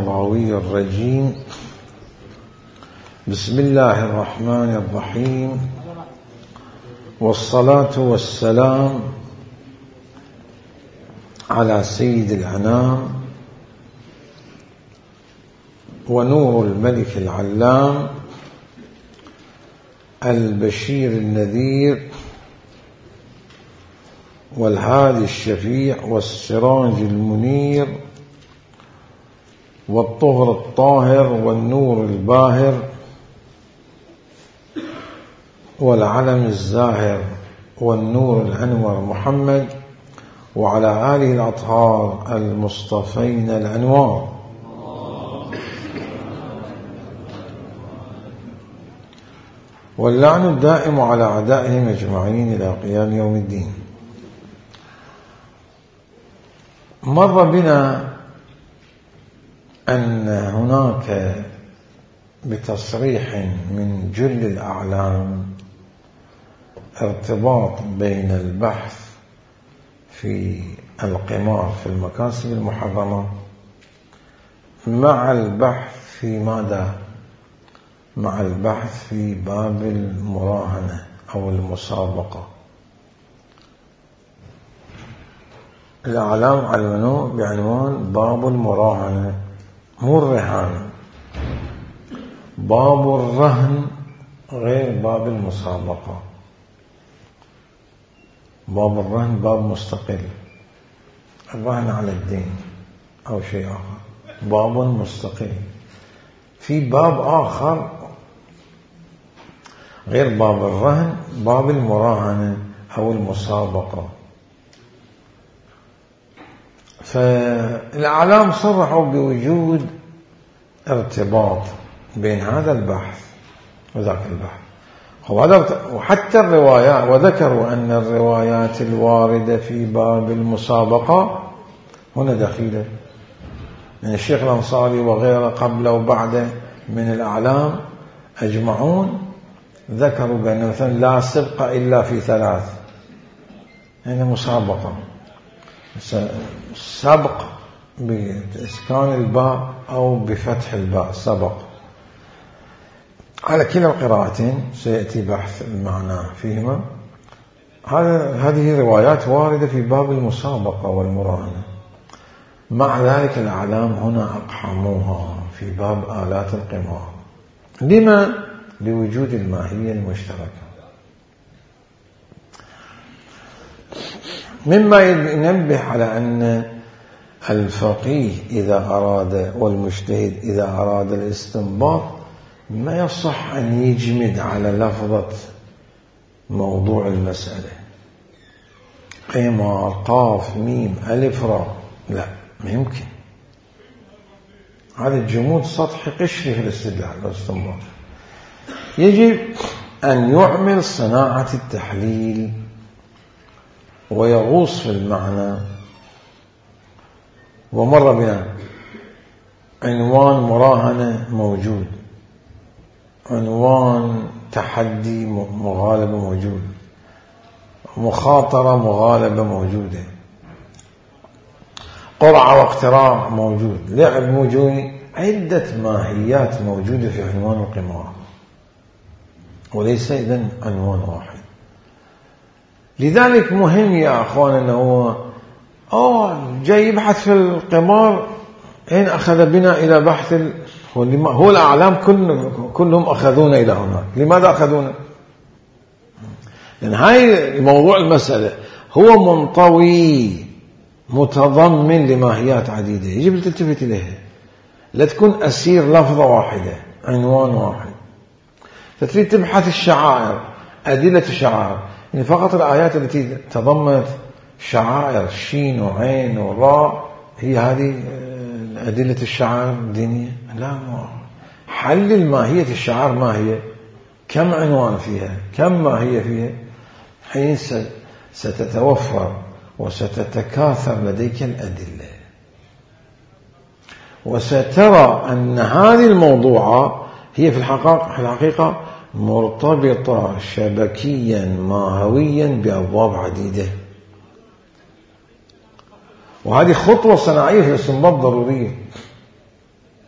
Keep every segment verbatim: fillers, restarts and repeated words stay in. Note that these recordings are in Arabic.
اللغوي الرجيم. بسم الله الرحمن الرحيم، والصلاة والسلام على سيد الأنام ونور الملك العلام البشير النذير والهادي الشفيع والسراج المنير والطهر الطاهر والنور الباهر والعلم الزاهر والنور الأنور محمد وعلى آله الأطهار المصطفين الأنوار. واللعن الدائم على أعدائهم أجمعين إلى قيام يوم الدين. مر بنا أن هناك بتصريح من جل الأعلام ارتباط بين البحث في القمار في المكاسب المحرمة مع البحث في ماذا؟ مع البحث في باب المراهنة أو المسابقة. الأعلام علموه بعنوان باب المراهنة، مو الرهان. باب الرهن غير باب المسابقة. باب الرهن باب مستقل، الرهن على الدين أو شيء آخر، باب مستقل. في باب آخر غير باب الرهن، باب المراهنة أو المسابقة. فالأعلام صرحوا بوجود ارتباط بين هذا البحث وذاك البحث، وحتى الروايات، وذكروا أن الروايات الواردة في باب المسابقة هنا دخيلة. يعني الشيخ الأنصاري وغيره قبل وبعد من الأعلام أجمعون ذكروا بأن مثلا لا سبق إلا في ثلاث، يعني مسابقة، سبق بإسكان الباء أو بفتح الباء، سبق. على كلا القراءتين سيأتي بحث المعنى فيهما. هذه روايات واردة في باب المسابقة والمراهنة. مع ذلك الأعلام هنا أقحموها في باب آلات القمار. لما؟ لوجود الماهية المشتركة. مما ينبه على أن الفقيه إذا أراد والمجتهد إذا أراد الاستنباط ما يصح أن يجمد على لفظة موضوع المسألة، قمار قاف ميم ألف راء، لا، ما يمكن. هذا الجمود سطحي قشري في الاستدلال والاستنباط. يجب أن يعمل صناعة التحليل ويغوص في المعنى. ومر بنا عنوان مراهنة موجود، عنوان تحدي مغالبة موجود، مخاطرة مغالبة موجودة، قرعة واقتراع موجود، لعب موجود، عدة ماهيات موجودة في عنوان القمار، وليس إذن عنوان واحد. لذلك مهم يا أخوان أنه آه جاي يبحث في القمار، إن أخذ بنا إلى بحث ال... هو الأعلام كل... كلهم أخذونا إلى هناك. لماذا أخذونا؟ لأن هاي موضوع المسألة هو منطوي متضمن لماهيات عديدة، يجب تلتفت إليها، لا تكون أسير لفظة واحدة، عنوان واحد. فتريد تبحث الشعائر، أدلة الشعائر، يعني فقط الآيات التي تضمنت شعائر شين وعين وراء هي هذه أدلة الشعائر الدينية؟ لا، حلل ماهية الشعائر ما هي، كم عنوان فيها، كم ماهية فيها، حين ستتوفر وستتكاثر لديك الأدلة، وسترى أن هذه الموضوعات هي في الحقيقة, في الحقيقة مرتبطة شبكيا ماهويا بأبواب عديدة. وهذه خطوة صناعية في الاستنباط ضرورية.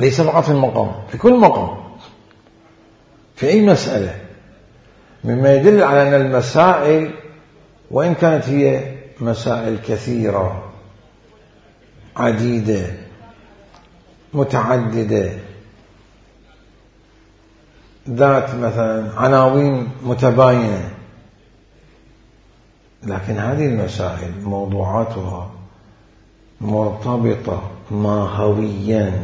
ليس فقط في المقام، في كل مقام، في أي مسألة، مما يدل على أن المسائل وإن كانت هي مسائل كثيرة عديدة متعددة ذات مثلا عناوين متباينة، لكن هذه المسائل موضوعاتها مرتبطة ماهويا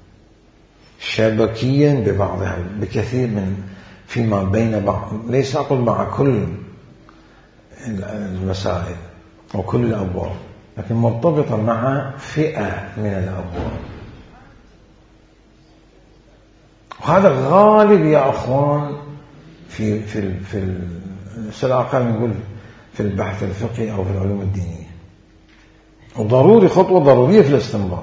شبكيا ببعضها بكثير من فيما بين بعض، ليس أقول مع كل المسائل وكل الأبواب، لكن مرتبطة مع فئة من الأبواب. وهذا غالب يا أخوان في في في السلاقة نقول في البحث الفقهي أو في العلوم الدينية، وضروري خطوة ضرورية في الاستنباط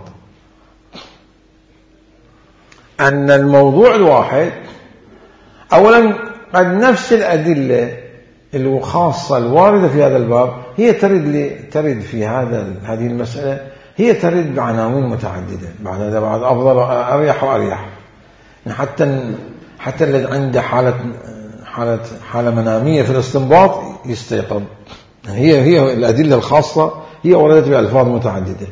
أن الموضوع الواحد أولا قد نفس الأدلة الخاصة الواردة في هذا الباب هي ترد ترد في هذا هذه المسألة هي ترد بعناوين متعددة، بعد هذا بعد أفضل أريح وأريح، حتى حتى الذي عنده حالة حالة حالة منامية في الاستنباط يستيقظ. هي هي الأدلة الخاصة هي وردت بألفاظ متعددة.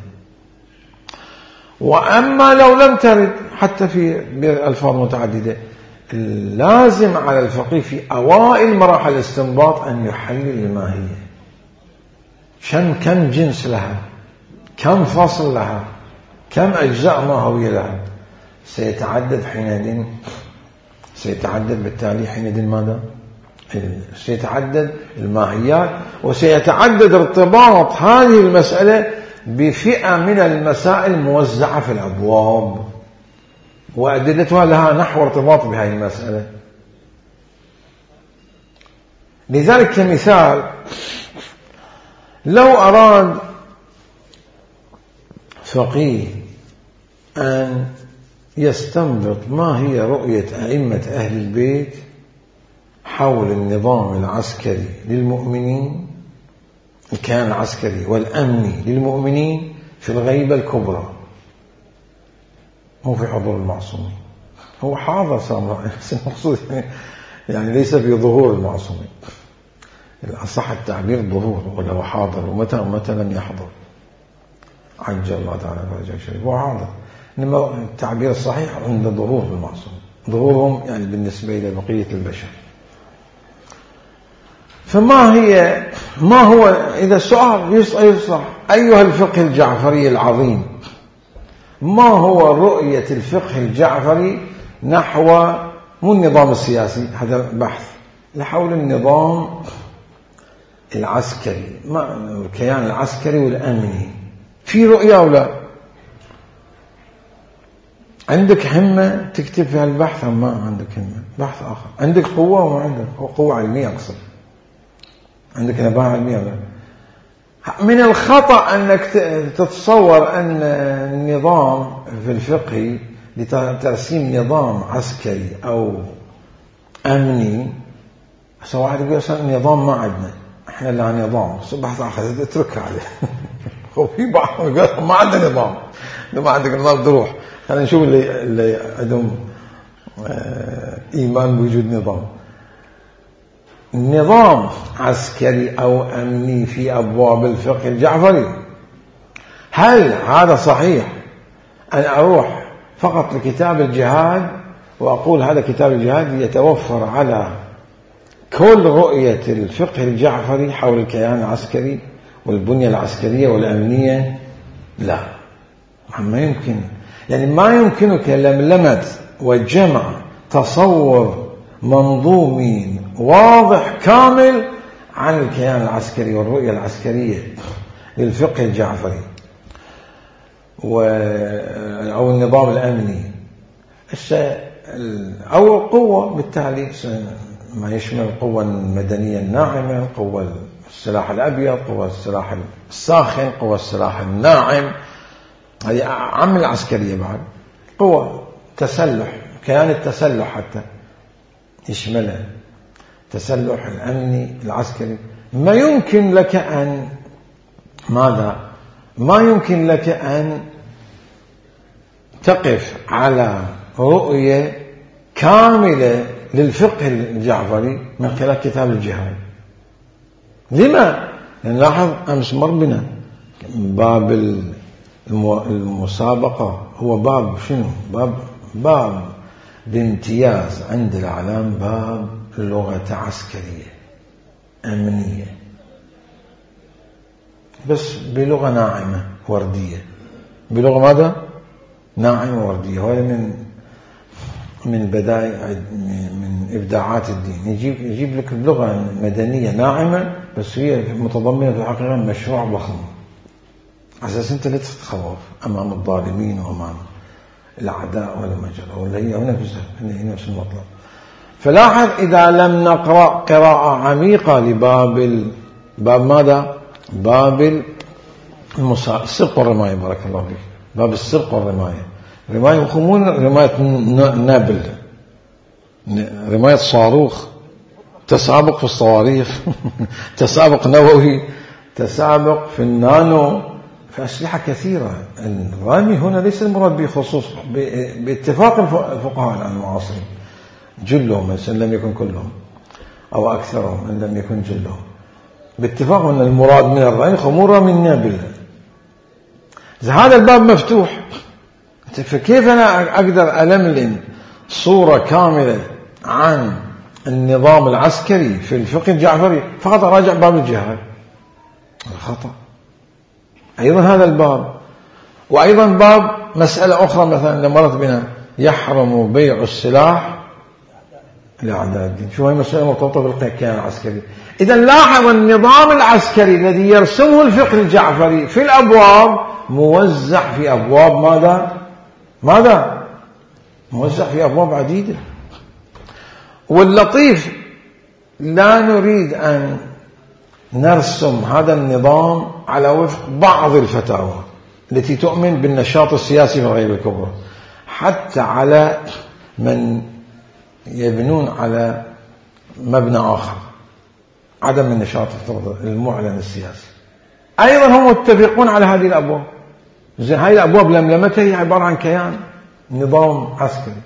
وأما لو لم ترد حتى في بألفاظ متعددة، لازم على الفقيه في أوائل مراحل الاستنباط أن يحلل الماهية، كم كم جنس لها، كم فصل لها، كم أجزاء ماهوية لها. سيتعدد حينئذ سيتعدد بالتالي حينئذ ماذا؟ سيتعدد الماهيات، وسيتعدد ارتباط هذه المسألة بفئة من المسائل موزعة في الأبواب وأدلتها لها نحو ارتباط بهذه المسألة. لذلك كمثال، لو أراد فقيه أن يستنبط ما هي رؤية أئمة أهل البيت حول النظام العسكري للمؤمنين، الكيان العسكري والأمني للمؤمنين في الغيبة الكبرى، مو في حضور المعصومين، هو حاضر سامع المقصود يعني ليس في ظهور المعصومين، الأصح التعبير ظهور، ولا هو حاضر ومتى ومتى لم يحضر عجل الله تعالى فرجه الشريف، هو حاضر، إنما التعبير الصحيح عند ظهور المعصوم، ظهورهم يعني بالنسبة إلى بقية البشر. فما هي ما هو إذا السؤال يصح أيها الفقه الجعفري العظيم، ما هو رؤية الفقه الجعفري نحو مو النظام السياسي، هذا بحث لحول النظام العسكري، الكيان العسكري والأمني، في رؤية أو لا؟ عندك همة تكتب في هالبحث أم ما عندك همة؟ بحث آخر. عندك قوة وما عندك قوة علمية، أقصد عندك نباهة علمية ولا؟ من الخطأ أنك تتصور أن النظام في الفقه لترسيم نظام عسكري أو أمني، سواء واحد يقول أصلا نظام ما عندنا، إحنا لا نظام، بحث آخر اتركها عليه. هو في بعض يقول ما عندنا نظام، ما عندك نظام تروح، خلينا نشوف اللي اللي عندهم إيمان بوجود نظام. نظام عسكري أو أمني في أبواب الفقه الجعفري، هل هذا صحيح أن أروح فقط لكتاب الجهاد وأقول هذا كتاب الجهاد يتوفر على كل رؤية الفقه الجعفري حول الكيان العسكري والبنية العسكرية والأمنية؟ لا، ما يمكن، يعني ما يمكنك لملمة وجمع تصور منظومي واضح كامل عن الكيان العسكري والرؤية العسكرية للفقه الجعفري أو النظام الأمني أو القوة، بالتالي ما يشمل القوة المدنية الناعمة، القوة السلاح الأبيض، قوة السلاح الساخن، قوة السلاح الناعم، هذه عم العسكرية بعد، قوة تسلح، كيان التسلح حتى يشملها، تسلح الأمني العسكري. ما يمكن لك أن ماذا؟ ما يمكن لك أن تقف على رؤية كاملة للفقه الجعفري من خلال كتاب الجهاد. لما؟ لأن لاحظ أمس مر بنا باب المسابقة هو باب شنو؟ باب باب بامتياز عند الأعلام باب لغة عسكرية أمنية، بس بلغة ناعمة وردية، بلغة ماذا؟ ناعمة وردية. وهذا من من بداية من إبداعات الدين، يجيب يجيب لك بلغة مدنية ناعمة بس هي متضمنة في الحقيقة مشروع ضخم، على أساس أنت لا تتخوف أمام الظالمين وأمام الأعداء ولا مجرى، ولا هي هنا في نفس المطلب. فلاحظ إذا لم نقرأ قراءة عميقة لباب ال... باب ماذا؟ باب المسا... السرق والرماية، بارك الله فيك، باب السرق والرماية. رماية مو رماية نابل، رماية صاروخ، تسابق في الصواريخ تسابق نووي، تسابق في النانو، في أسلحة كثيرة. الرمي هنا ليس المراد بخصوص باتفاق الفقهاء المعاصرين جلهم إن لم يكن كلهم أو أكثرهم إن لم يكن جلهم، باتفاق أن المراد من الرمي خمورة من نابل. هذا الباب مفتوح، فكيف أنا أقدر ألملم صورة كاملة عن النظام العسكري في الفقه الجعفري فقط أراجع باب الجهاد؟ الخطأ. أيضا هذا الباب، وأيضا باب مسألة أخرى مثلا مرت بنا، يحرم بيع السلاح لأعداء الدين. شو هي مسألة مرتبطة بالكيان العسكري. إذا لاحظ النظام العسكري الذي يرسمه الفقه الجعفري في الأبواب موزع في أبواب ماذا؟ ماذا؟ موزع في أبواب عديدة. واللطيف لا نريد أن نرسم هذا النظام على وفق بعض الفتاوى التي تؤمن بالنشاط السياسي في الغيبة الكبرى، حتى على من يبنون على مبنى آخر، عدم النشاط المعلن السياسي، أيضا هم متفقون على هذه الأبواب. زين، هذه الأبواب لملمتها هي عبارة عن كيان نظام عسكري.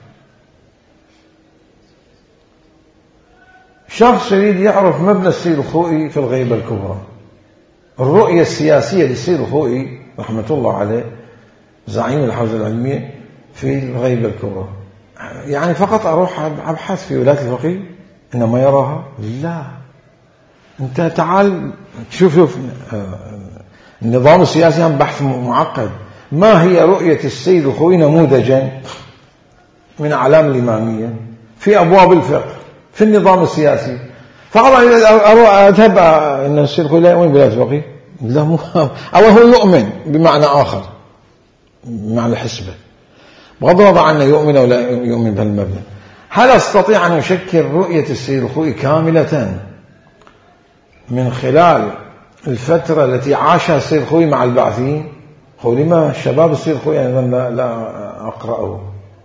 شخص يريد يعرف مبنى السيد الخوئي في الغيبة الكبرى، الرؤية السياسية للسيد الخوئي رحمة الله عليه زعيم الحوزة العلمية في الغيبة الكبرى، يعني فقط أروح أبحث في ولاية الفقيه إنما يراها؟ لا، أنت تعال تشوف شوف النظام السياسي هم بحث معقد. ما هي رؤية السيد الخوئي نموذجا من أعلام الإمامية في أبواب الفقه في النظام السياسي؟ فقط أروح أذهب أن السيد الخوئي لا يؤمن بولاية الفقيه؟ لا، مو أو هو يؤمن بمعنى آخر، بمعنى الحسبة، بغض النظر عنه يؤمن أو لا يؤمن بهالمبنى. هل أستطيع أن أشكل رؤية السيد الخوئي كاملة من خلال الفترة التي عاشها السيد الخوئي مع البعثيين؟ هو لما شباب السيد الخوئي أيضا لا, لا أقرأه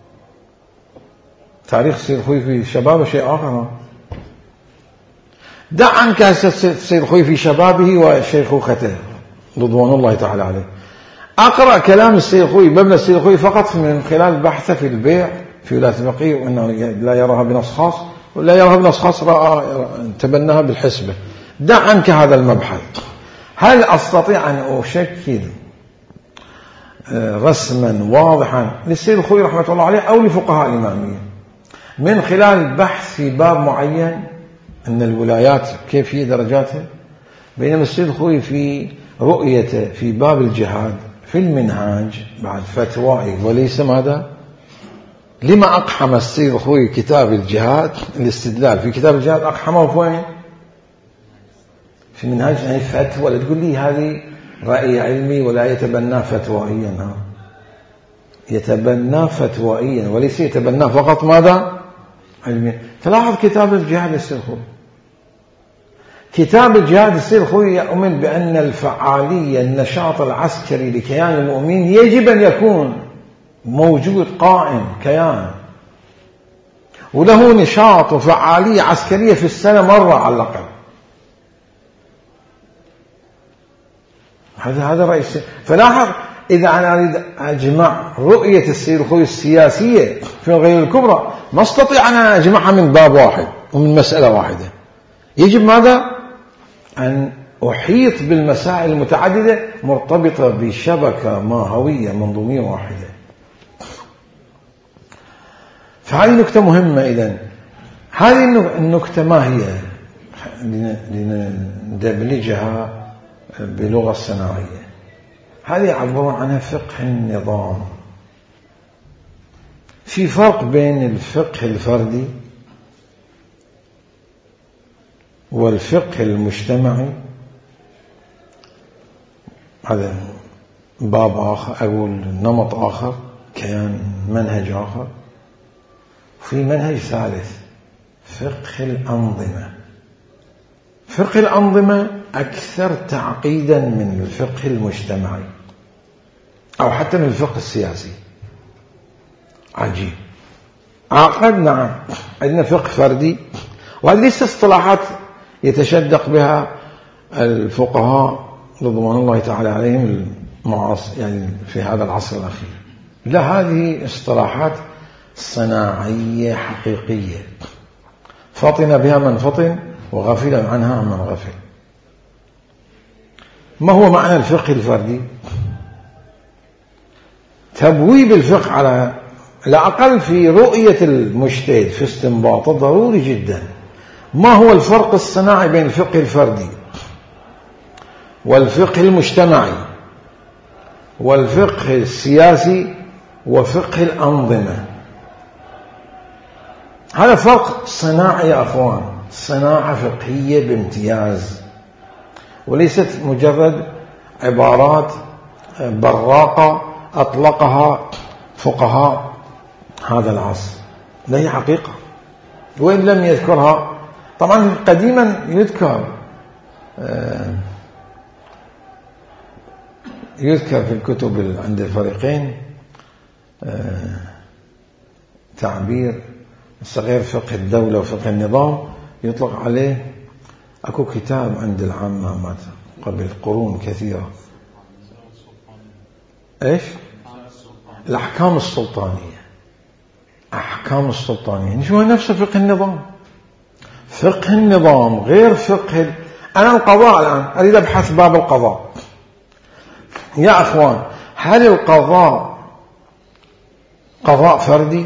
تاريخ السيد الخوئي في شبابه شيء آخر. دع عنك السيد الخوئي في شبابه وشيخوخته رضوان الله تعالى عليه، أقرأ كلام السيد الخوئي مبنى السيد الخوئي فقط من خلال بحثه في البيع في ولاية الفقيه، وأنه لا يراها بنص خاص ولا يراها بنص خاص، رأى تبناها بالحسبة. دع عنك هذا المبحث. هل أستطيع أن أشكل رسما واضحا للسيد الخوئي رحمة الله عليه أو لفقهاء الإمامية من خلال بحث في باب معين أن الولايات كيف هي درجاتها؟ بينما السيد الخوئي في رؤيته في باب الجهاد في المنهاج بعد فتوائي وليس ماذا؟ لما أقحم السيد الخوئي كتاب الجهاد الاستدلال في كتاب الجهاد أقحمه في وين؟ في منهاج، يعني فتوى. لا تقول لي هذه رأي علمي ولا يتبناه فتوائيا، يتبناه فتوائيا وليس يتبناه فقط ماذا؟ علميا. فلاحظ كتاب الجهاد للسيد الخوئي، كتاب الجهاد السيد الخوئي يؤمن بأن الفعالية النشاط العسكري لكيان المؤمنين يجب أن يكون موجود قائم كيان وله نشاط وفعالية عسكرية في السنة مرة على الأقل. هذا هذا رئيس. فلاحظ إذا أنا أريد أجمع رؤية السيد الخوي السياسية في الغير الكبرى ما استطيع أن أجمعها من باب واحد ومن مسألة واحدة. يجب ماذا؟ أن أحيط بالمسائل المتعددة مرتبطة بشبكة ماهوية منظومية واحدة. فهذه نكتة مهمة. إذن هذه النكتة ما هي لندبلجها بلغة صناعية؟ هذه يعبرون عنها فقه النظام. في فرق بين الفقه الفردي والفقه المجتمعي، هذا باب آخر، أقول نمط آخر، كيان منهج آخر. في منهج ثالث فقه الأنظمة. فقه الأنظمة أكثر تعقيدا من الفقه المجتمعي أو حتى من الفقه السياسي. عجيب، عقد. نعم، عندنا فقه فردي، وهذه ليست اصطلاحات يتشدق بها الفقهاء رضوان الله تعالى عليهم المعاصر، يعني في هذا العصر الأخير. لا، هذه اصطلاحات صناعية حقيقية فطن بها من فطن وغفل عنها من غفل. ما هو معنى الفقه الفردي؟ تبويب الفقه على الأقل في رؤية المجتهد في استنباطه ضروري جدا. ما هو الفرق الصناعي بين الفقه الفردي والفقه المجتمعي والفقه السياسي وفقه الأنظمة؟ هذا فرق صناعي يا أخوان، صناعة فقهية بامتياز، وليست مجرد عبارات براقة أطلقها فقهاء هذا العصر. لا، هي حقيقة وإن لم يذكرها. طبعا قديما يذكر يذكر في الكتب عند الفريقين تعبير صغير فقه الدولة وفقه النظام، يطلق عليه. أكو كتاب عند العامة مات قبل قرون كثيرة، إيش؟ الأحكام السلطانية. أحكام السلطانية شو هو نفس فقه النظام. فقه النظام غير فقه. أنا القضاء الآن أريد أبحث باب القضاء. يا أخوان، هل القضاء قضاء فردي؟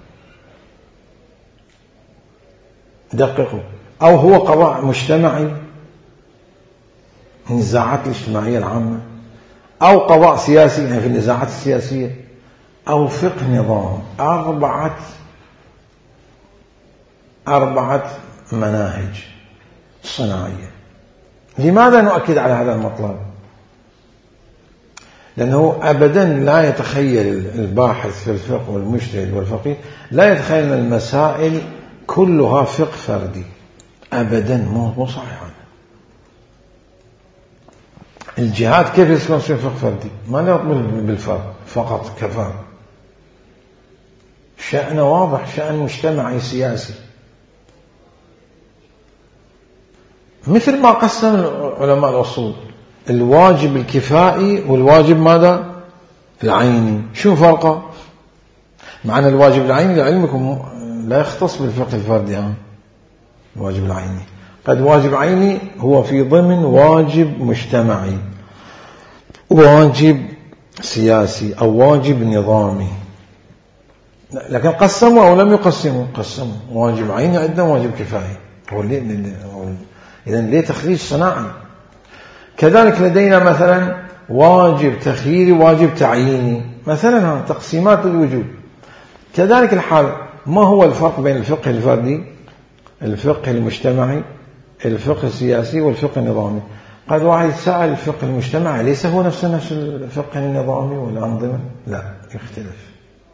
دققوا. أو هو قضاء مجتمعي، النزاعات الاجتماعية العامة، أو قضاء سياسي يعني في النزاعات السياسية، أو فقه نظام. أربعة أربعة مناهج صناعية. لماذا نؤكد على هذا المطلب؟ لأنه أبدا لا يتخيل الباحث في الفقه والمجتهد والفقيه لا يتخيل أن المسائل كلها فقه فردي. أبدا، مو صحيح. الجهاد كيف يكون فقه فردي؟ ما نطلب بالفرد فقط كفرد. شأن واضح، شأن مجتمعي سياسي، مثل ما قسم علماء الأصول الواجب الكفائي والواجب ماذا؟ العيني. شو فرقه؟ معنى الواجب العيني لعلمكم لا يختص بالفقه الفردي. ها؟ الواجب العيني قد واجب عيني هو في ضمن واجب مجتمعي، واجب سياسي، أو واجب نظامي. لكن قسموا أو لم يقسموا؟ قسموا. واجب عيني عندنا واجب كفائي. إذن ليه تخريج صناعي؟ كذلك لدينا مثلا واجب تخييري، واجب تعييني مثلا، تقسيمات الوجوب. كذلك الحال، ما هو الفرق بين الفقه الفردي، الفقه المجتمعي، الفقه السياسي والفقه النظامي؟ قد واحد سأل الفقه المجتمعي ليس هو نفس نفس الفقه النظامي والأنظمة؟ لا، يختلف.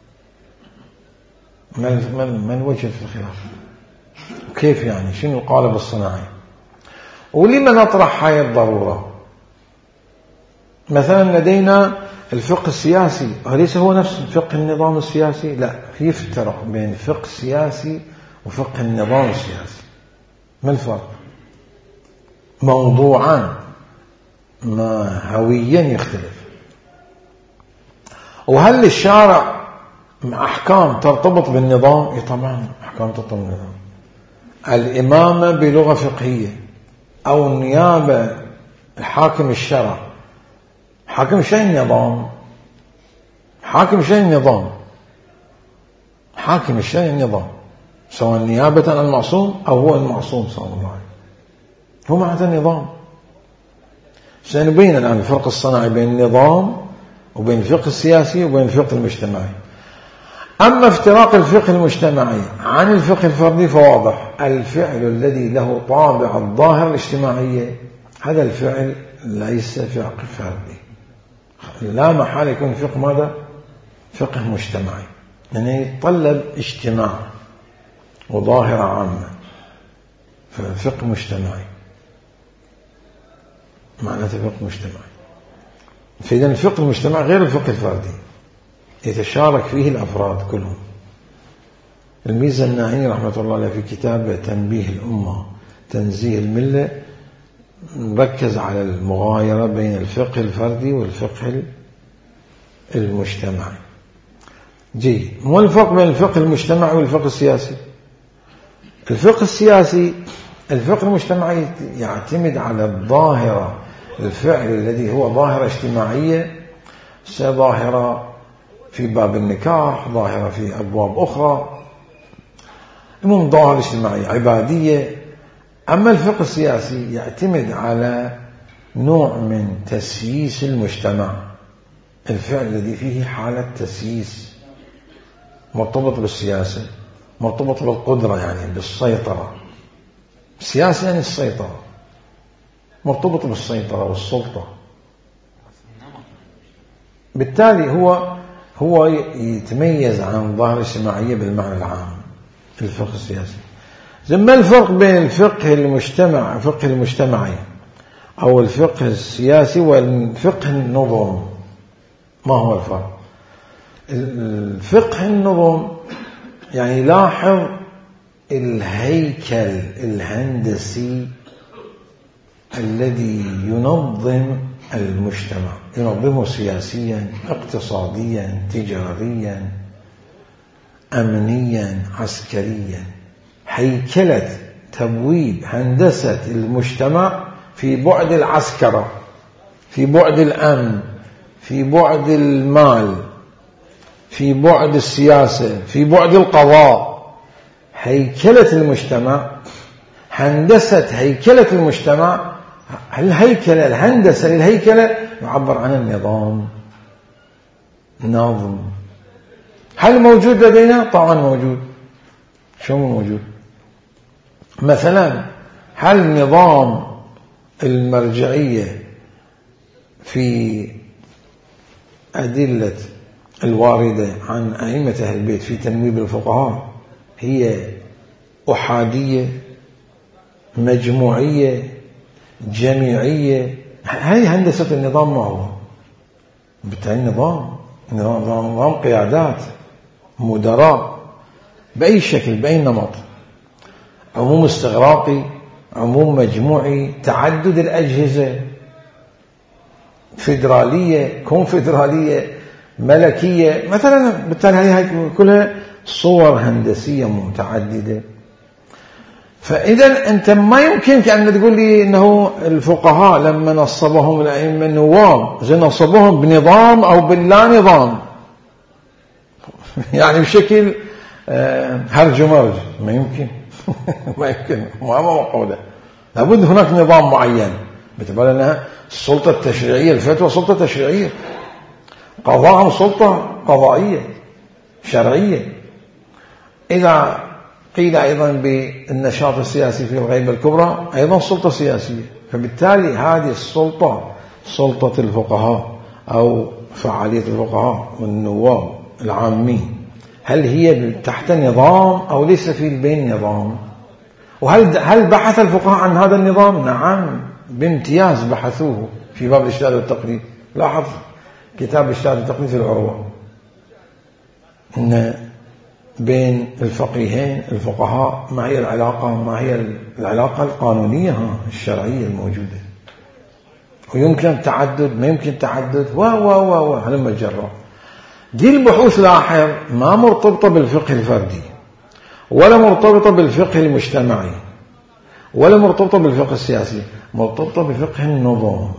ما الوجه في الخلاف؟ كيف يعني؟ شنو القالب الصناعي؟ ولما نطرح هاي الضرورة؟ مثلا لدينا الفقه السياسي، أليس هو نفس فقه النظام السياسي؟ لا، يفترق بين الفقه السياسي وفقه النظام السياسي. ما الفرق؟ موضوعان ما هويا يختلف. وهل الشارع أحكام ترتبط بالنظام؟ إيه طبعا أحكام ترتبط بالنظام. الإمامة بلغة فقهية أو النيابة، الحاكم الشرع، حاكم شيء النظام، حاكم شيء النظام، حاكم الشيء النظام، سواء نيابة عن المعصوم أو هو المعصوم صلى الله عليه وسلم، هو معناته النظام. سنبين الآن الفرق الصناعي بين النظام وبين الفقه السياسي وبين الفقه المجتمعي. أما افتراق الفقه المجتمعي عن الفقه الفردي فواضح، الفعل الذي له طابع الظاهر الاجتماعية هذا الفعل ليس فقه فردي، لا محال يكون فقه ماذا؟ فقه مجتمعي، يعني يتطلب اجتماع وظاهرة عامة، ففقه مجتمعي معناته فقه مجتمعي. فإذا الفقه المجتمعي غير الفقه الفردي، يتشارك فيه الأفراد كلهم. الميزة الناعيني رحمة الله عليه في كتاب تنبيه الأمة تنزيه الملة ركز على المغايرة بين الفقه الفردي والفقه المجتمعي. جيد، ما الفرق بين الفقه المجتمعي والفقه السياسي؟ الفقه السياسي، الفقه المجتمعي يعتمد على الظاهرة، الفعل الذي هو ظاهرة اجتماعية، ظاهرة في باب النكاح، ظاهرة في أبواب أخرى، المهم ظاهرة اجتماعية عبادية. أما الفقه السياسي يعتمد على نوع من تسييس المجتمع، الفعل الذي فيه حالة تسييس مرتبط بالسياسة، مرتبط بالقدرة يعني بالسيطرة. السياسة يعني السيطرة، مرتبط بالسيطرة والسلطة. بالتالي هو هو يتميز عن الظاهرة الاجتماعية بالمعنى العام الفقه السياسي. ما الفرق بين الفقه المجتمع الفقه المجتمعي أو الفقه السياسي والفقه النظم؟ ما هو الفرق؟ الفقه النظم يعني لاحظ الهيكل الهندسي الذي ينظم المجتمع، ينظمه سياسيا، اقتصاديا، تجاريا، أمنيا، عسكريا. هيكلة تبويب هندسة المجتمع في بعد العسكرة، في بعد الأمن، في بعد المال، في بعد السياسة، في بعد القضاء. هيكلة المجتمع، هندسة هيكلة المجتمع، الهيكلة الهندسة للهيكلة يعبر عن النظام، نظم. هل موجود لدينا؟ طبعا موجود. شو موجود؟ مثلا هل نظام المرجعية في أدلة الواردة عن أئمة أهل البيت في تنويب الفقهاء هي أحادية، مجموعية، جميعية؟ هذه هندسة النظام. ما هو بالتالي نظام نظام نظام قيادات، مدراء بأي شكل، بأي نمط، عموم استغراقي، عموم مجموعي، تعدد الأجهزة، فيدرالية، كونفدرالية، ملكية مثلا. بالتالي هذه كلها صور هندسية متعددة. فإذا أنت ما يمكنك أن تقول لي أنه الفقهاء لما نصبهم الأئمة النواب زي نصبوهم بنظام أو باللا نظام، يعني بشكل هرج ومرج. ما يمكن ما يمكن، ما موجودة. لابد هناك نظام معين باعتبار أنها السلطة التشريعية، الفتوى سلطة تشريعية، قضاء سلطة قضائية شرعية. إذا قيل أيضا بالنشاط السياسي في الغيبة الكبرى أيضا سلطة سياسية. فبالتالي هذه السلطة سلطة الفقهاء أو فعالية الفقهاء والنواب العامين، هل هي تحت نظام أو ليس في البين نظام؟ وهل هل بحث الفقهاء عن هذا النظام؟ نعم بامتياز بحثوه في باب الاجتهاد والتقليد. لاحظ كتاب الاجتهاد والتقليد في العروة إن بين الفقيهين الفقهاء ما هي العلاقة، ما هي العلاقة القانونية الشرعية الموجودة، ويمكن تعدد ما يمكن تعدد و و و و هلما جرى. دي البحوث لاحظ ما مرتبطة بالفقه الفردي، ولا مرتبطة بالفقه المجتمعي، ولا مرتبطة بالفقه السياسي، مرتبطة بفقه النظام.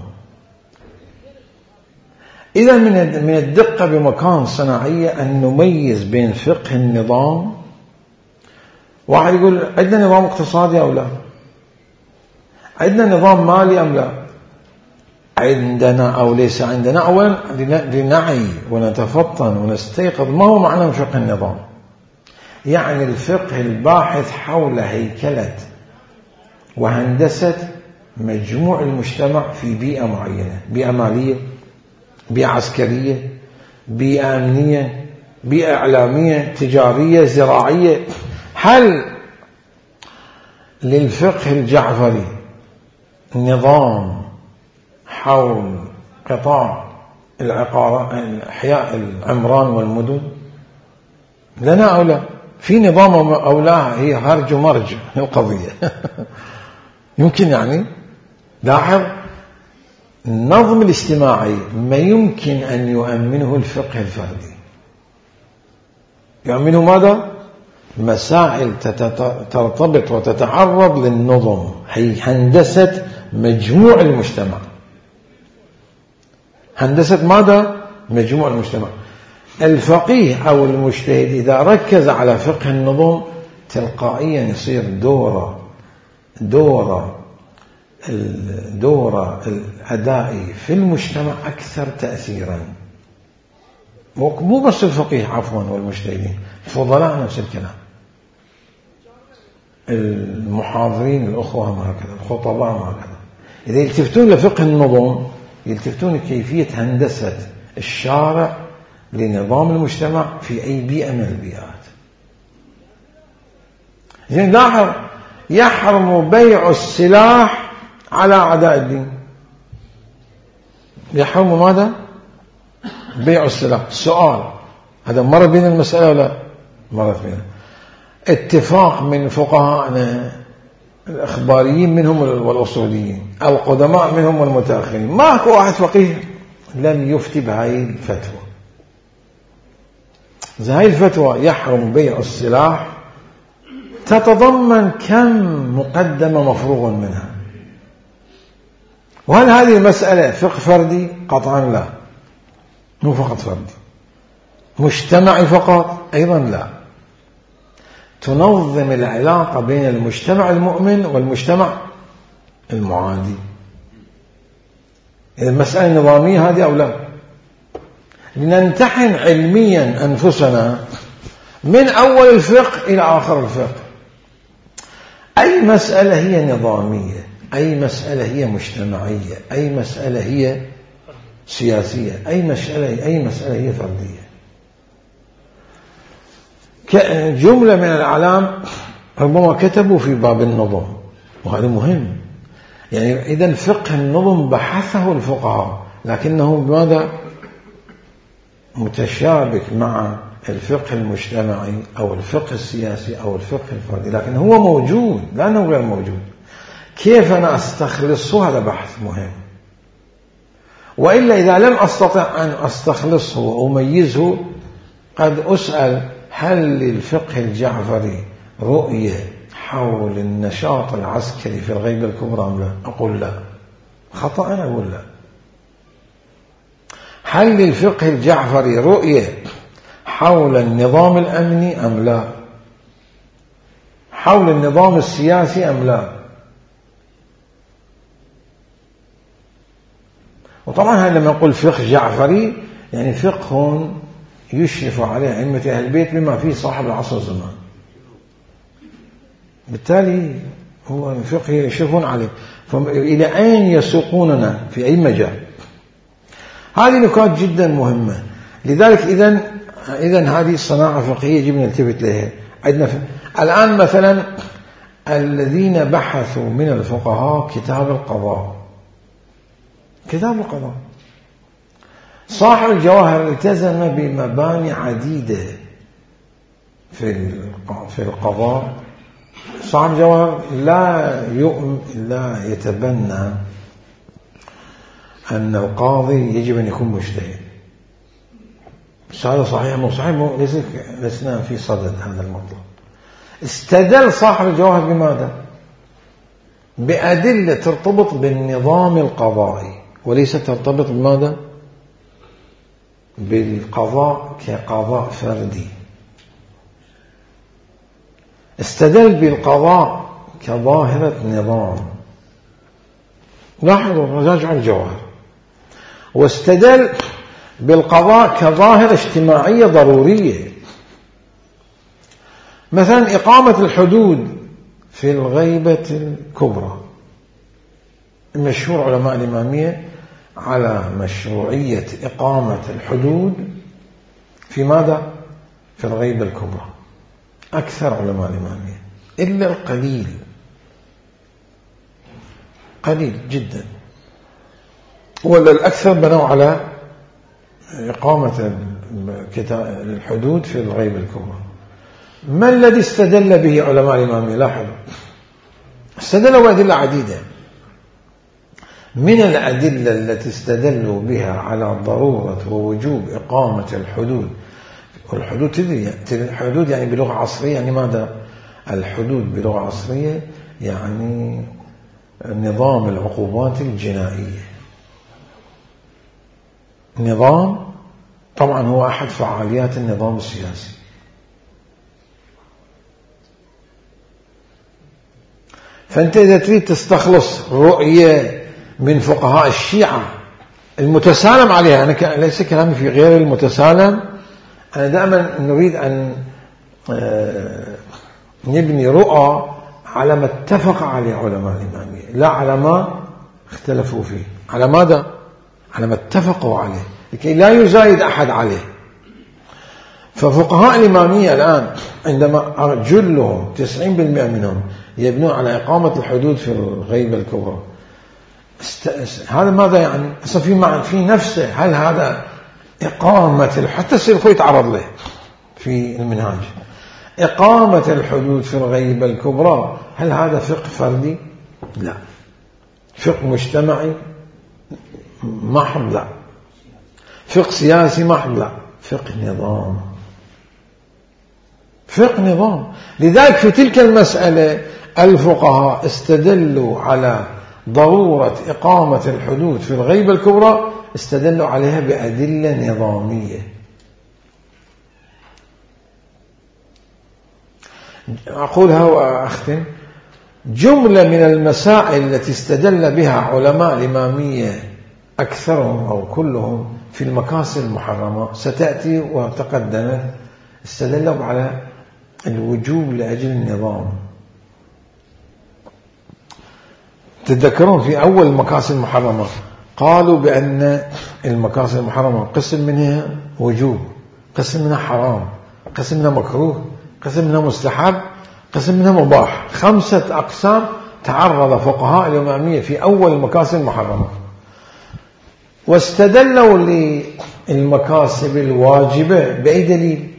إذا من الدقة بمكان صناعية أن نميز بين فقه النظام. واحد يقول عندنا نظام اقتصادي أو لا، عندنا نظام مالي أم لا، عندنا أو ليس عندنا. أولا لنعي ونتفطن ونستيقظ ما هو معنى فقه النظام. يعني الفقه الباحث حول هيكلة وهندسة مجموع المجتمع في بيئة معينة، بيئة مالية، بيئة عسكرية، بيئة أمنية، بيئة إعلامية، تجارية، زراعية. هل للفقه الجعفري نظام حول قطاع العقارة إحياء العمران والمدن؟ لنا أو لا؟ في نظام أو لا؟ هي هرج ومرج القضية. يمكن يعني لاحظ النظم الاجتماعي ما يمكن أن يؤمنه الفقه الفردي. يؤمنه ماذا؟ مسائل ترتبط وتتعرض للنظم، هي هندسة مجموع المجتمع. هندسة ماذا؟ مجموع المجتمع. الفقيه أو المجتهد إذا ركز على فقه النظم تلقائيا يصير دوره دوره الدور الأدائي في المجتمع أكثر تأثيرا. مو بس الفقيه عفوا والمجتهدين، الفضلاء نفس الكلام، المحاضرين الأخوة هكذا، الخطباء هكذا. إذا يلتفتون لفقه النظم يلتفتون كيفية هندسة الشارع لنظام المجتمع في أي بيئة من البيئات. زين لاحظ يحرم بيع السلاح على أعداء الدين. يحرم ماذا؟ بيع السلاح. السؤال هذا مر بين المسألة ولا مرت بينها؟ اتفاق من فقهاءنا الإخباريين منهم والأصوليين، القدماء منهم والمتأخرين، ماكو واحد فقيه لم يفتي بهاي الفتوى. هاي الفتوى يحرم بيع السلاح تتضمن كم مقدمة مفروغ منها. وهل هذه المسألة فقه فردي؟ قطعا لا، مو فقط فردي. مجتمعي فقط؟ أيضا لا. تنظم العلاقة بين المجتمع المؤمن والمجتمع المعادي. إذا المسألة نظامية هذه أو لا؟ لنمتحن علميا أنفسنا من أول الفقه إلى آخر الفقه. أي مسألة هي نظامية، أي مسألة هي مجتمعية، أي مسألة هي سياسية، أي مسألة أي مسألة هي فردية. جملة من الأعلام ربما كتبوا في باب النظم، وهذا مهم. يعني إذا فقه النظم بحثه الفقهاء، لكنه ماذا؟ متشابك مع الفقه المجتمعي أو الفقه السياسي أو الفقه الفردي، لكن هو موجود لأنه غير موجود. كيف أنا أستخلصه؟ هذا بحث مهم. وإلا إذا لم أستطع أن أستخلصه وأميزه قد أسأل هل للفقه الجعفري رؤية حول النشاط العسكري في الغيبة الكبرى أم لا؟ أقول لا. خطأ أنا أقول لا. هل للفقه الجعفري رؤية حول النظام الأمني أم لا؟ حول النظام السياسي أم لا؟ وطبعا لما نقول فقه جعفري يعني فقه يشرف عليه أئمة أهل البيت بما فيه صاحب العصر الزمان، بالتالي هو فقه يشرفون عليه. فإلى أين يسوقوننا في أي مجال؟ هذه نقاط جدا مهمة. لذلك إذن إذن هذه الصناعة فقهية يجب أن نلتفت لها. عندنا الآن مثلا الذين بحثوا من الفقهاء كتاب القضاء، كتاب القضاء صاحب الجواهر التزم بمباني عديدة في في القضاء. صاحب الجواهر لا يؤمن لا يتبنى أن القاضي يجب أن يكون مجتهد، بس هذا صحيح مو صحيح، مو ليس لسنا في صدد هذا المطلب. استدل صاحب الجواهر بماذا؟ بأدلة ترتبط بالنظام القضائي وليس ترتبط بماذا؟ بالقضاء كقضاء فردي. استدل بالقضاء كظاهرة نظام، لاحظوا راجعوا الجواهر. واستدل بالقضاء كظاهرة اجتماعية ضرورية، مثلا إقامة الحدود في الغيبة الكبرى. المشهور علماء الإمامية على مشروعية إقامة الحدود في ماذا؟ في الغيبة الكبرى، أكثر علماء الإمامية، إلا القليل قليل جدا، ولا الأكثر بنوا على إقامة الحدود في الغيبة الكبرى. ما الذي استدل به علماء الإمامية؟ لاحظوا، استدلوا بأدلة عديدة. من الأدلة التي استدلوا بها على ضرورة ووجوب إقامة الحدود، والحدود تدري الحدود يعني بلغة عصرية يعني ماذا؟ الحدود بلغة عصرية يعني نظام العقوبات الجنائية. نظام طبعا هو أحد فعاليات النظام السياسي. فأنت إذا تريد تستخلص رؤية من فقهاء الشيعة المتسالم عليها، أنا ليس كلامي في غير المتسالم، أنا دائما نريد أن نبني رؤى على ما اتفق عليه علماء الإمامية لا على ما اختلفوا فيه. على ماذا؟ على ما اتفقوا عليه لكي لا يزايد أحد عليه. ففقهاء الإمامية الآن عندما جلهم تسعين بالمئة منهم يبنون على إقامة الحدود في الغيبة الكبرى، هذا ماذا يعني؟ في معنى في نفسه، هل هذا إقامة حتى السيرخو يتعرض له في المنهاج، إقامة الحدود في الغيبة الكبرى، هل هذا فقه فردي؟ لا. فقه مجتمعي محض؟ لا. فقه سياسي محض؟ لا. فقه نظام، فقه نظام. لذلك في تلك المسألة الفقهاء استدلوا على ضرورة إقامة الحدود في الغيبة الكبرى، استدلوا عليها بأدلة نظامية. أقولها وأختم. جملة من المسائل التي استدل بها علماء الإمامية أكثرهم أو كلهم في المكاسب المحرمة ستأتي وتقدمت، استدلوا على الوجوب لأجل النظام. تتذكرون في أول المكاسب المحرمة قالوا بأن المكاسب المحرمة قسم منها وجوب، قسم منها حرام، قسم منها مكروه، قسم منها مستحب، قسم منها مباح. خمسة أقسام تعرض فقهاء الإمامية في أول المكاسب المحرمة، واستدلوا للمكاسب الواجبة بأي دليل؟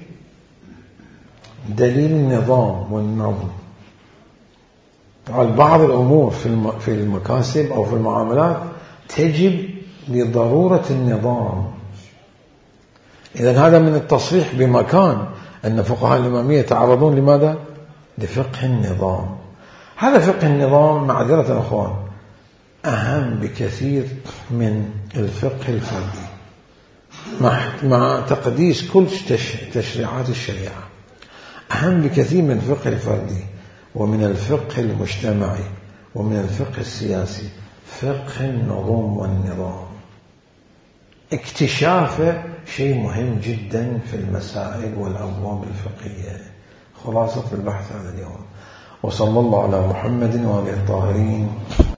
دليل النظام والنظم. بعض الأمور في المكاسب أو في المعاملات تجب لضرورة النظام. إذن هذا من التصريح بمكان أن فقهاء الإمامية يتعرضون لماذا؟ لفقه النظام. هذا فقه النظام معذرة أخوان أهم بكثير من الفقه الفردي مع تقديس كل تشريعات الشريعة، أهم بكثير من الفقه الفردي ومن الفقه المجتمعي ومن الفقه السياسي. فقه النظم والنظام اكتشافه شيء مهم جدا في المسائل والأبواب الفقهية. خلاصة البحث هذا اليوم، وصلى الله على محمد وآله الطاهرين.